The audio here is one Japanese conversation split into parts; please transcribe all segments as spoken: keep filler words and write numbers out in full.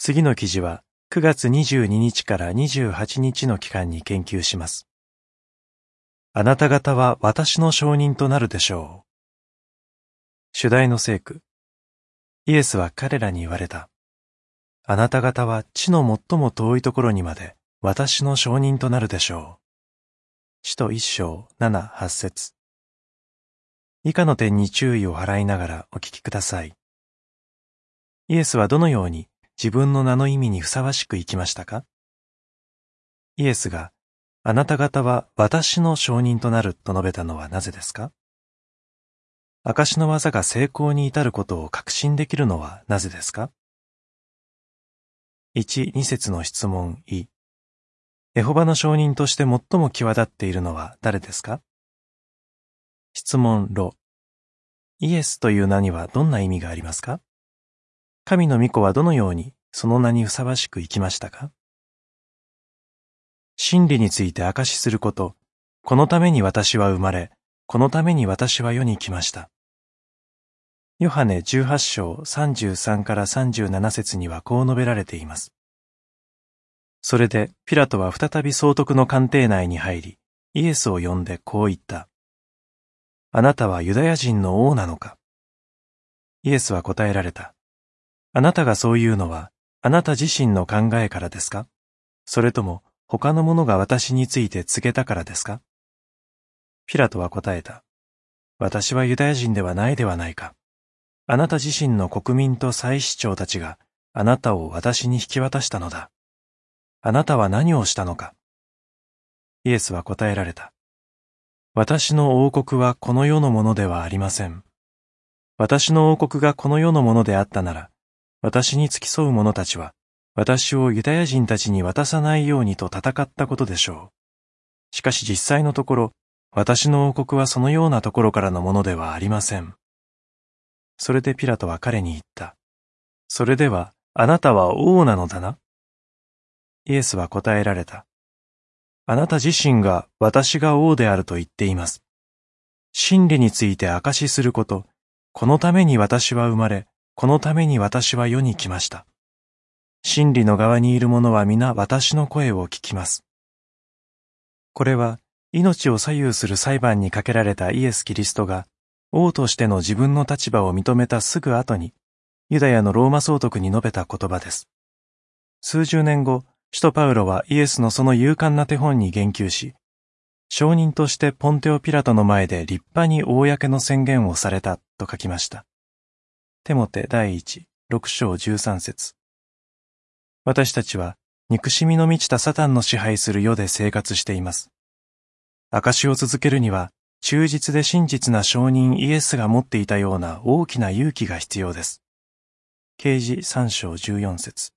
次の記事はくがつにじゅうににちからにじゅうはちにちの期間に研究します。あなた方は私の証人となるでしょう。主題の聖句。イエスは彼らに言われた。あなた方は地の最も遠いところにまで私の証人となるでしょう。使徒一章七八節。以下の点に注意を払いながらお聞きください。イエスはどのように自分の名の意味にふさわしく生きましたか？イエスがあなた方は私の証人となると述べたのはなぜですか？証の技が成功に至ることを確信できるのはなぜですか？いち、に節の質問い。エホバの証人として最も際立っているのは誰ですか？質問ろ。イエスという名にはどんな意味がありますか？神の御子はどのようにその名にふさわしく生きましたか？真理について証しすること、このために私は生まれ、このために私は世に来ました。ヨハネじゅうはち章さんじゅうさんからさんじゅうなな節にはこう述べられています。それでピラトは再び総督の官邸内に入り、イエスを呼んでこう言った。あなたはユダヤ人の王なのか？イエスは答えられた。あなたがそう言うのは、あなた自身の考えからですか？それとも他の者が私について告げたからですか？ピラトは答えた。私はユダヤ人ではないではないか。あなた自身の国民と祭司長たちがあなたを私に引き渡したのだ。あなたは何をしたのか？イエスは答えられた。私の王国はこの世のものではありません。私の王国がこの世のものであったなら、私に付き添う者たちは、私をユダヤ人たちに渡さないようにと戦ったことでしょう。しかし実際のところ、私の王国はそのようなところからのものではありません。それでピラトは彼に言った。それでは、あなたは王なのだな？イエスは答えられた。あなた自身が私が王であると言っています。真理について証しすること、このために私は生まれ、このために私は世に来ました。真理の側にいる者は皆私の声を聞きます。これは命を左右する裁判にかけられたイエス・キリストが王としての自分の立場を認めたすぐ後にユダヤのローマ総督に述べた言葉です。数十年後、使徒パウロはイエスのその勇敢な手本に言及し、証人としてポンテオ・ピラトの前で立派に公の宣言をされたと書きました。テモテ第一、六章十三節。私たちは憎しみの満ちたサタンの支配する世で生活しています。証しを続けるには、忠実で真実な証人イエスが持っていたような大きな勇気が必要です。啓示三章十四節。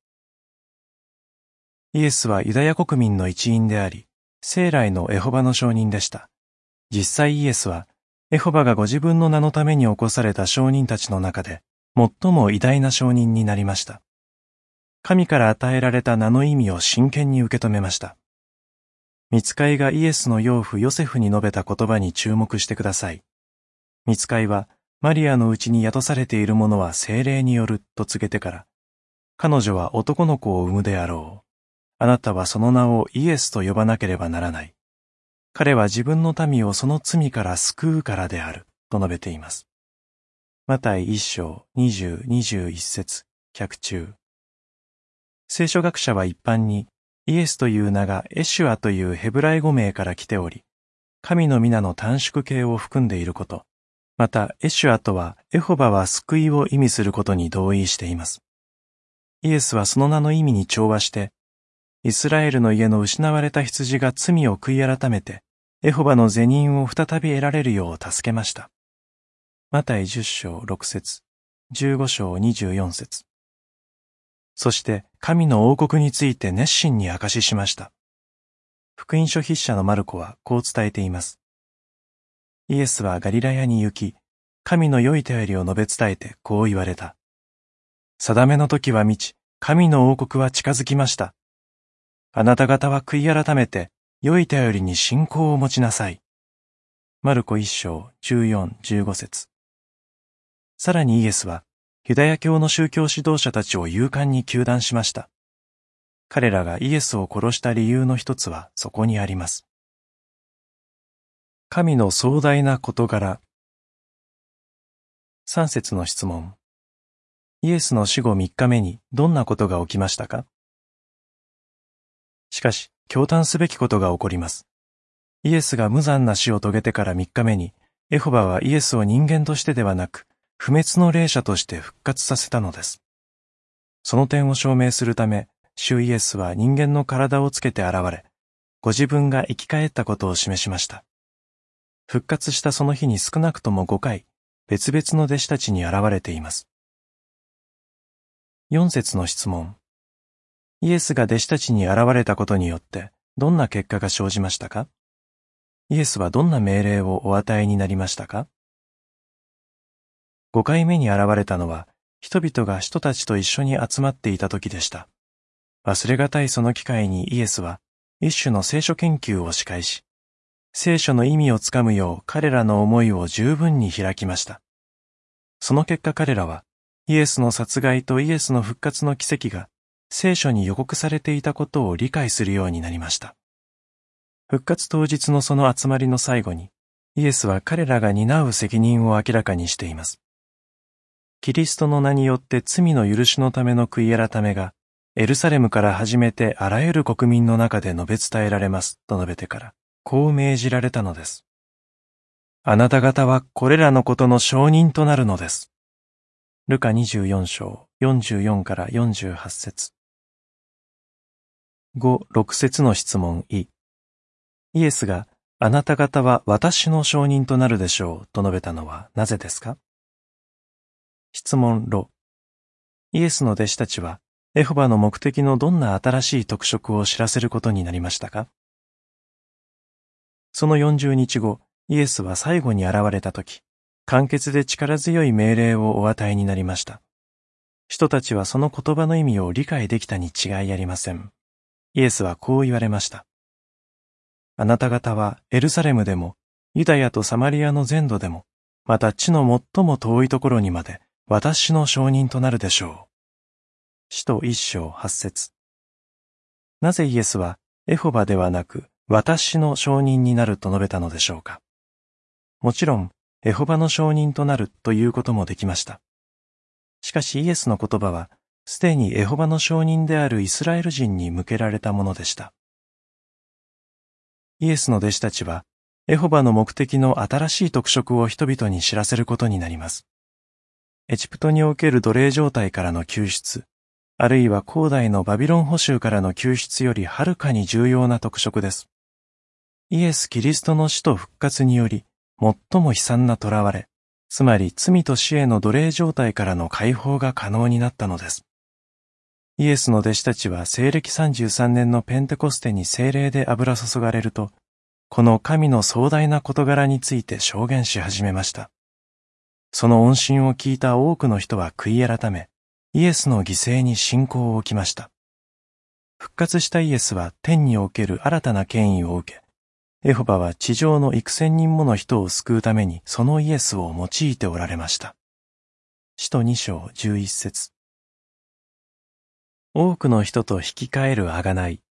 イエスはユダヤ国民の一員であり、生来のエホバの証人でした。実際イエスは、エホバがご自分の名のために起こされた証人たちの中で、最も偉大な証人になりました。神から与えられた名の意味を真剣に受け止めました。御使いがイエスの養父ヨセフに述べた言葉に注目してください。御使いは、マリアのうちに宿されているものは聖霊によると告げてから、彼女は男の子を産むであろう。あなたはその名をイエスと呼ばなければならない。彼は自分の民をその罪から救うからである、と述べています。マタイ一章二十、二十一節、脚注。聖書学者は一般に、イエスという名がエシュアというヘブライ語名から来ており、神の皆の短縮形を含んでいること、またエシュアとはエホバは救いを意味することに同意しています。イエスはその名の意味に調和して、イスラエルの家の失われた羊が罪を悔い改めて、エホバの是認を再び得られるよう助けました。マタイ十章六節、十五章二十四節。そして神の王国について熱心に証ししました。福音書筆者のマルコはこう伝えています。イエスはガリラヤに行き、神の良い手りを述べ伝えてこう言われた。定めの時は満ち、神の王国は近づきました。あなた方は悔い改めて、良い頼りに信仰を持ちなさい。マルコ一章十四、十五節。さらにイエスは、 ユダヤ教の宗教指導者たちを勇敢に糾弾しました。彼らがイエスを殺した理由の一つはそこにあります。神の壮大な事柄。さん節の質問。イエスの死後みっかめにどんなことが起きましたか？しかし、驚嘆すべきことが起こります。イエスが無残な死を遂げてからみっかめに、エホバはイエスを人間としてではなく、不滅の霊者として復活させたのです。その点を証明するため、主イエスは人間の体をつけて現れ、ご自分が生き返ったことを示しました。復活したその日に少なくともごかい、別々の弟子たちに現れています。よん節の質問。イエスが弟子たちに現れたことによって、どんな結果が生じましたか？イエスはどんな命令をお与えになりましたか？ごかいめに現れたのは、人々が使徒たちと一緒に集まっていた時でした。忘れがたいその機会にイエスは、一種の聖書研究を司会し、聖書の意味をつかむよう彼らの思いを十分に開きました。その結果彼らは、イエスの殺害とイエスの復活の奇跡が、聖書に予告されていたことを理解するようになりました。復活当日のその集まりの最後に、イエスは彼らが担う責任を明らかにしています。キリストの名によって罪の許しのための悔い改めが、エルサレムから始めてあらゆる国民の中で述べ伝えられますと述べてから、こう命じられたのです。あなた方はこれらのことの証人となるのです。ルカにじゅうよん章よんじゅうよんからよんじゅうはち節。ご、ろく節の質問い。イエスがあなた方は私の証人となるでしょうと述べたのはなぜですか？質問ろ。イエスの弟子たちはエホバの目的のどんな新しい特色を知らせることになりましたか？そのよんじゅうにちご、イエスは最後に現れたとき、簡潔で力強い命令をお与えになりました。人たちはその言葉の意味を理解できたに違いありません。イエスはこう言われました。あなた方はエルサレムでも、ユダヤとサマリアの全土でも、また地の最も遠いところにまで、私の証人となるでしょう。使徒一章八節。なぜイエスはエホバではなく私の証人になると述べたのでしょうか。もちろんエホバの証人となるということもできました。しかしイエスの言葉はすでにエホバの証人であるイスラエル人に向けられたものでした。イエスの弟子たちはエホバの目的の新しい特色を人々に知らせることになります。エジプトにおける奴隷状態からの救出、あるいは古代のバビロン捕囚からの救出よりはるかに重要な特色です。イエス・キリストの死と復活により、最も悲惨な囚われ、つまり罪と死への奴隷状態からの解放が可能になったのです。イエスの弟子たちは西暦さんじゅうさんねんのペンテコステに聖霊で油注がれると、この神の壮大な事柄について証言し始めました。その音信を聞いた多くの人は悔い改め、イエスの犠牲に信仰を置きました。復活したイエスは天における新たな権威を受け、エホバは地上の幾千人もの人を救うためにそのイエスを用いておられました。使徒に章じゅういち節。多くの人と引き換える贖い。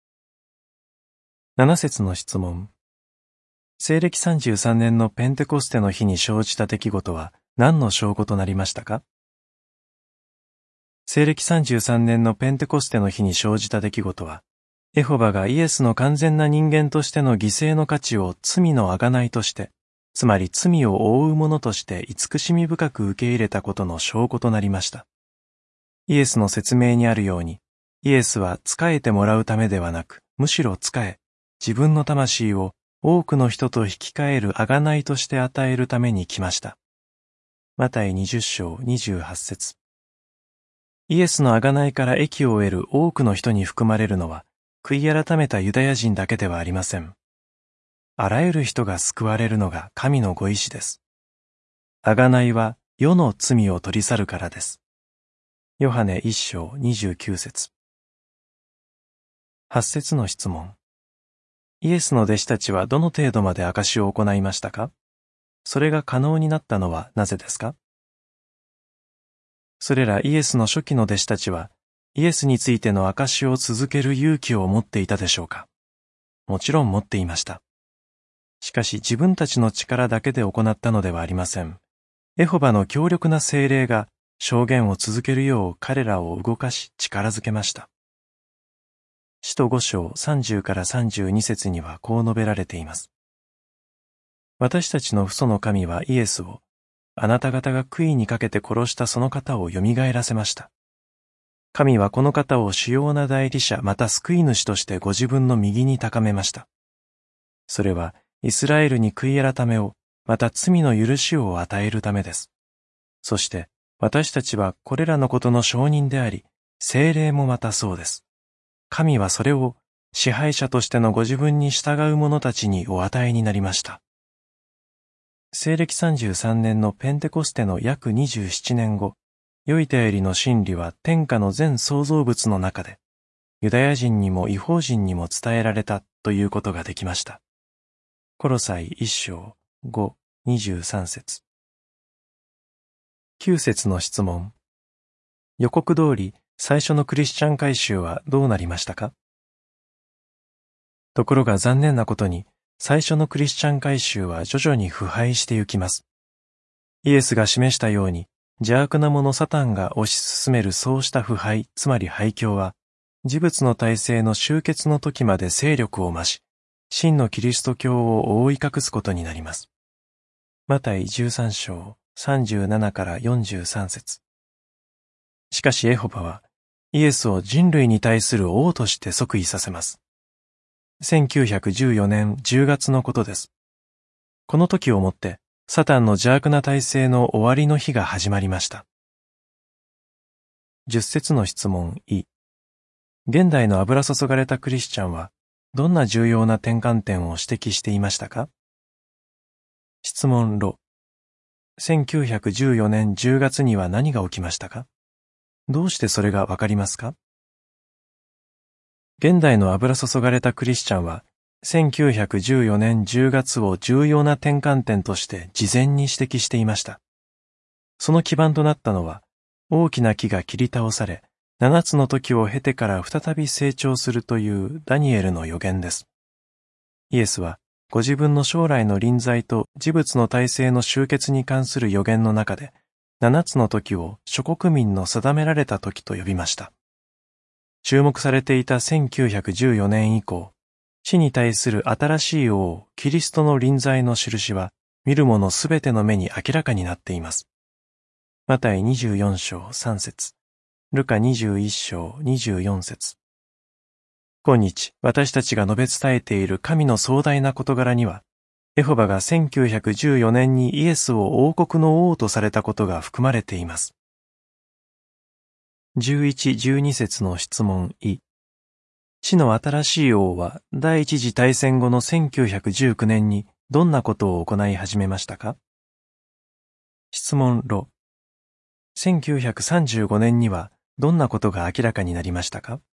なな節の質問。西暦さんじゅうさんねんのペンテコステの日に生じた出来事は何の証拠となりましたか？西暦さんじゅうさんねんのペンテコステの日に生じた出来事は、エホバがイエスの完全な人間としての犠牲の価値を罪の贖いとして、つまり罪を覆うものとして慈しみ深く受け入れたことの証拠となりました。イエスの説明にあるように、イエスは仕えてもらうためではなく、むしろ仕え、自分の魂を多くの人と引き換える贖いとして与えるために来ました。マタイにじゅう章にじゅうはち節。イエスの贖いから益を得る多くの人に含まれるのは、悔い改めたユダヤ人だけではありません。あらゆる人が救われるのが神のご意志です。贖いは世の罪を取り去るからです。ヨハネいち章にじゅうきゅう節。はち節の質問。イエスの弟子たちはどの程度まで証しを行いましたか？それが可能になったのはなぜですか？ それらイエスの初期の弟子たちは、イエスについての証しを続ける勇気を持っていたでしょうか。もちろん持っていました。しかし自分たちの力だけで行ったのではありません。エホバの強力な聖霊が証言を続けるよう彼らを動かし力づけました。使徒五章さんじゅうからさんじゅうに節にはこう述べられています。私たちの父祖の神はイエスを、あなた方が悔いにかけて殺したその方を蘇らせました。神はこの方を主要な代理者また救い主としてご自分の右に高めました。それはイスラエルに悔い改めを、また罪の許しを与えるためです。そして私たちはこれらのことの証人であり、聖霊もまたそうです。神はそれを支配者としてのご自分に従う者たちにお与えになりました。西暦さんじゅうさんねんのペンテコステの約にじゅうななねんご、よい便りの真理は天下の全創造物の中で、ユダヤ人にも異邦人にも伝えられたということができました。コロサイいっ章ご、にじゅうさん節。きゅう節の質問。予告通り最初のクリスチャン改宗はどうなりましたか？ところが残念なことに、最初のクリスチャン改宗は徐々に腐敗してゆきます。イエスが示したように、邪悪な者サタンが推し進めるそうした腐敗、つまり廃教は、事物の体制の終結の時まで勢力を増し、真のキリスト教を覆い隠すことになります。マタイじゅうさん章さんじゅうななからよんじゅうさん節。しかしエホバは、イエスを人類に対する王として即位させます。せんきゅうひゃくじゅうよねんじゅうがつのことです。この時をもって、サタンの邪悪な体制の終わりの日が始まりました。じゅっ節の質問い。現代の油注がれたクリスチャンは、どんな重要な転換点を指摘していましたか？質問ろ。せんきゅうひゃくじゅうよねんじゅうがつには何が起きましたか？どうしてそれがわかりますか？現代の油注がれたクリスチャンは、せんきゅうひゃくじゅうよねんじゅうがつを重要な転換点として事前に指摘していました。その基盤となったのは、大きな木が切り倒され、七つの時を経てから再び成長するというダニエルの予言です。イエスは、ご自分の将来の臨在と事物の体制の終結に関する予言の中で、七つの時を諸国民の定められた時と呼びました。注目されていたせんきゅうひゃくじゅうよねん以降、死に対する新しい王、キリストの臨在の印は、見る者すべての目に明らかになっています。マタイにじゅうよん章さん節、ルカにじゅういっ章にじゅうよん節。今日、私たちが述べ伝えている神の壮大な事柄には、エホバがせんきゅうひゃくじゅうよねんにイエスを王国の王とされたことが含まれています。じゅういち、じゅうに節の質問い。地の新しい王は第一次大戦後のせんきゅうひゃくじゅうきゅうねんにどんなことを行い始めましたか？質問ろ。せんきゅうひゃくさんじゅうごねんにはどんなことが明らかになりましたか？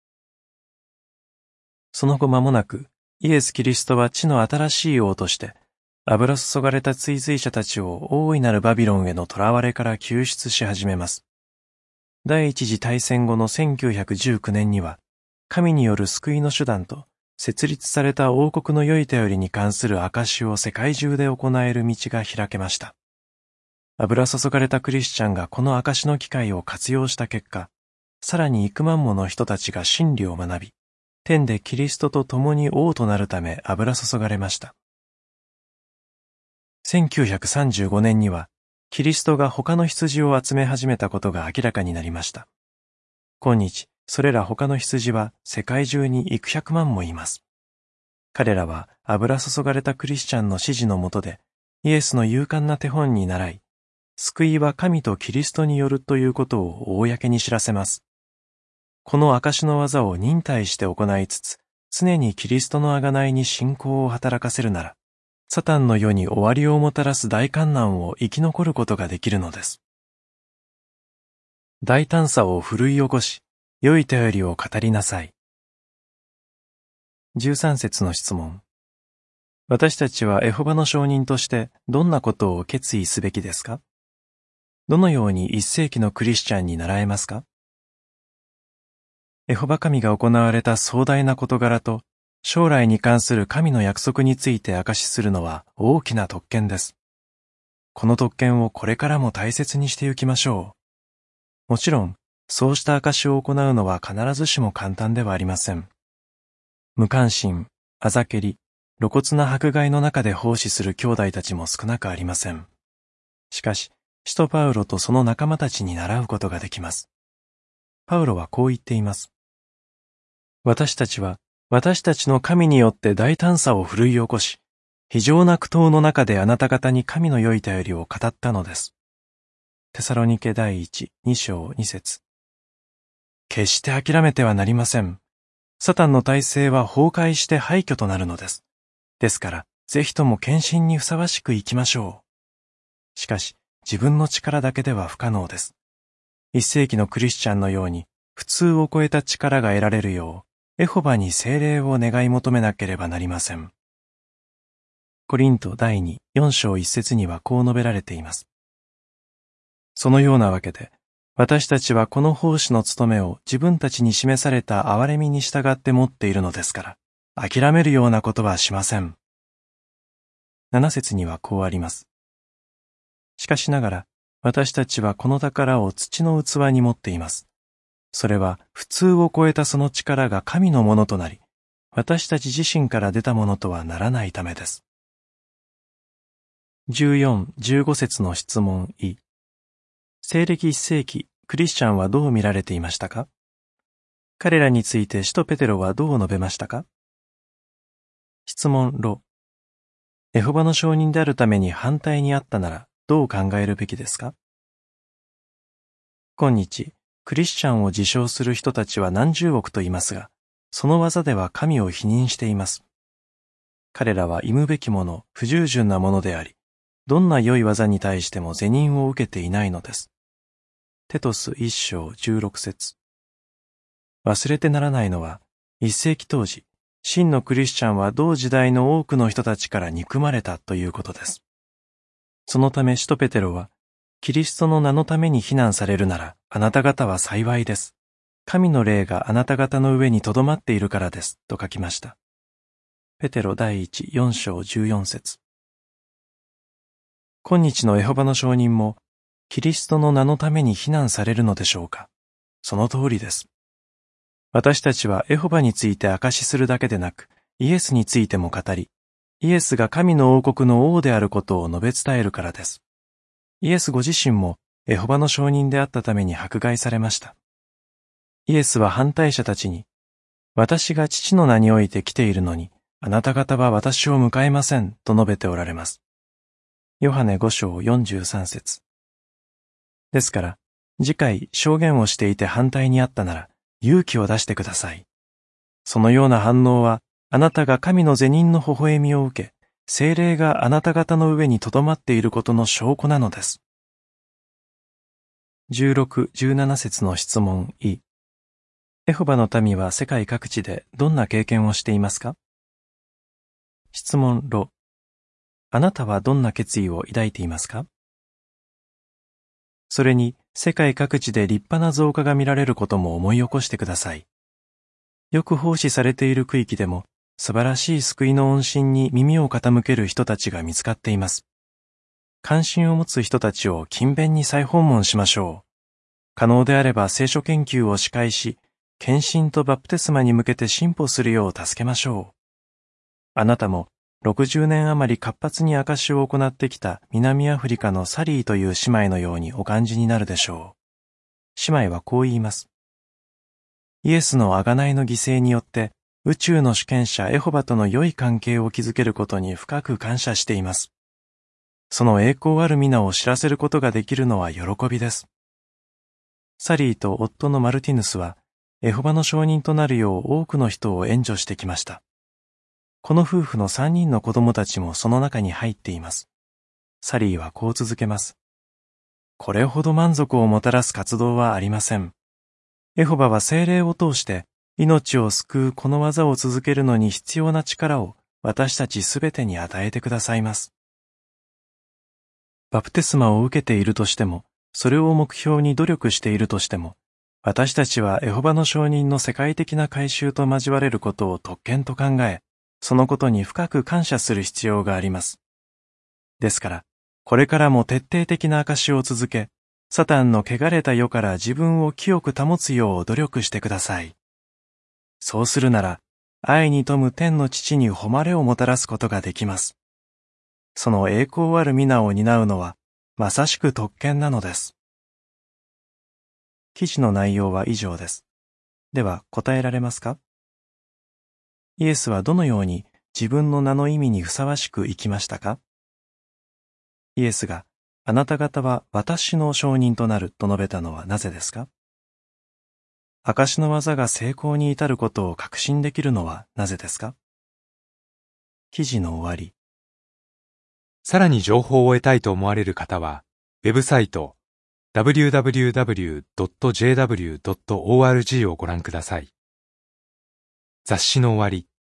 その後間もなく、イエス・キリストは地の新しい王として、油注がれた追随者たちを大いなるバビロンへの囚われから救出し始めます。第一次大戦後のせんきゅうひゃくじゅうきゅうねんには、神による救いの手段と、設立された王国の良い便りに関する証しを世界中で行える道が開けました。油注がれたクリスチャンがこの証しの機会を活用した結果、さらに幾万もの人たちが真理を学び、天でキリストと共に王となるため油注がれました。せんきゅうひゃくさんじゅうごねんには、キリストが他の羊を集め始めたことが明らかになりました。今日、それら他の羊は世界中に幾百万もいます。彼らは油注がれたクリスチャンの指示のもとで、イエスの勇敢な手本に倣い、救いは神とキリストによるということを公に知らせます。この証の技を忍耐して行いつつ、常にキリストの贖いに信仰を働かせるなら、サタンの世に終わりをもたらす大患難を生き残ることができるのです。大胆さを奮い起こし、良い便りを語りなさい。じゅうさん節の質問。私たちはエホバの証人としてどんなことを決意すべきですか？ どのように一世紀のクリスチャンに習えますか？エホバ神が行われた壮大な事柄と、将来に関する神の約束について証しするのは大きな特権です。この特権をこれからも大切にしてゆきましょう。もちろん、そうした証しを行うのは必ずしも簡単ではありません。無関心、あざけり、露骨な迫害の中で奉仕する兄弟たちも少なくありません。しかし、使徒パウロとその仲間たちに習うことができます。パウロはこう言っています。私たちは、私たちの神によって大胆さを奮い起こし、非常な苦闘の中であなた方に神の良い便りを語ったのです。テサロニケ第一、二章二節。決して諦めてはなりません。サタンの体制は崩壊して廃墟となるのです。ですから、ぜひとも献身にふさわしく生きましょう。しかし、自分の力だけでは不可能です。一世紀のクリスチャンのように、普通を超えた力が得られるよう、エホバに聖霊を願い求めなければなりません。コリント第二、四章一節にはこう述べられています。そのようなわけで、私たちはこの奉仕の務めを自分たちに示された憐れみに従って持っているのですから、諦めるようなことはしません。七節にはこうあります。しかしながら、私たちはこの宝を土の器に持っています。それは普通を超えたその力が神のものとなり、私たち自身から出たものとはならないためです。じゅうよん、じゅうご節の質問い。西暦一世紀、クリスチャンはどう見られていましたか？彼らについて使徒ペテロはどう述べましたか？質問ろ。エホバの証人であるために反対にあったならどう考えるべきですか？今日、クリスチャンを自称する人たちは何十億といますが、その技では神を否認しています。彼らは忌むべきもの、不従順なものであり、どんな良い技に対しても是認を受けていないのです。テトス一章十六節。忘れてならないのは、一世紀当時、真のクリスチャンは同時代の多くの人たちから憎まれたということです。そのため使徒ペテロは、キリストの名のために非難されるなら、あなた方は幸いです。神の霊があなた方の上にとどまっているからです、と書きました。ペテロ第一、四章十四節。今日のエホバの証人も、キリストの名のために非難されるのでしょうか？その通りです。私たちはエホバについて証しするだけでなく、イエスについても語り、イエスが神の王国の王であることを述べ伝えるからです。イエスご自身もエホバの証人であったために迫害されました。イエスは反対者たちに、私が父の名において来ているのに、あなた方は私を迎えません、と述べておられます。ヨハネご章四十三節。ですから、次回証言をしていて反対にあったなら、勇気を出してください。そのような反応は、あなたが神の是認の微笑みを受け、聖霊があなた方の上にとどまっていることの証拠なのです。十六、十七節の質問い。エホバの民は世界各地でどんな経験をしていますか？質問ろ。あなたはどんな決意を抱いていますか？それに、世界各地で立派な増加が見られることも思い起こしてください。よく奉仕されている区域でも、素晴らしい救いの恩賜に耳を傾ける人たちが見つかっています。関心を持つ人たちを勤勉に再訪問しましょう。可能であれば聖書研究を司会し、献身とバプテスマに向けて進歩するよう助けましょう。あなたも、ろくじゅうねん余り活発に証しを行ってきた南アフリカのサリーという姉妹のようにお感じになるでしょう。姉妹はこう言います。イエスの贖いの犠牲によって宇宙の主権者エホバとの良い関係を築けることに深く感謝しています。その栄光ある皆を知らせることができるのは喜びです。サリーと夫のマルティヌスはエホバの証人となるよう多くの人を援助してきました。この夫婦の三人の子供たちもその中に入っています。サリーはこう続けます。これほど満足をもたらす活動はありません。エホバは聖霊を通して命を救うこの技を続けるのに必要な力を私たちすべてに与えてくださいます。バプテスマを受けているとしても、 それを目標に努力しているとしても、私たちはエホバの証人の世界的な改宗と交われることを特権と考え、そのことに深く感謝する必要があります。ですから、これからも徹底的な証しを続け、サタンの汚れた世から自分を清く保つよう努力してください。そうするなら、愛に富む天の父に誉れをもたらすことができます。その栄光ある皆を担うのは、まさしく特権なのです。記事の内容は以上です。では、答えられますか？イエスはどのように自分の名の意味にふさわしく生きましたか？イエスが、あなた方は私の証人となると述べたのはなぜですか？証の技が成功に至ることを確信できるのはなぜですか？記事の終わり。 さらに情報を得たいと思われる方は、ウェブサイト ダブリューダブリューダブリュードットジェーダブリュードットオーアールジー をご覧ください。雑誌の終わり。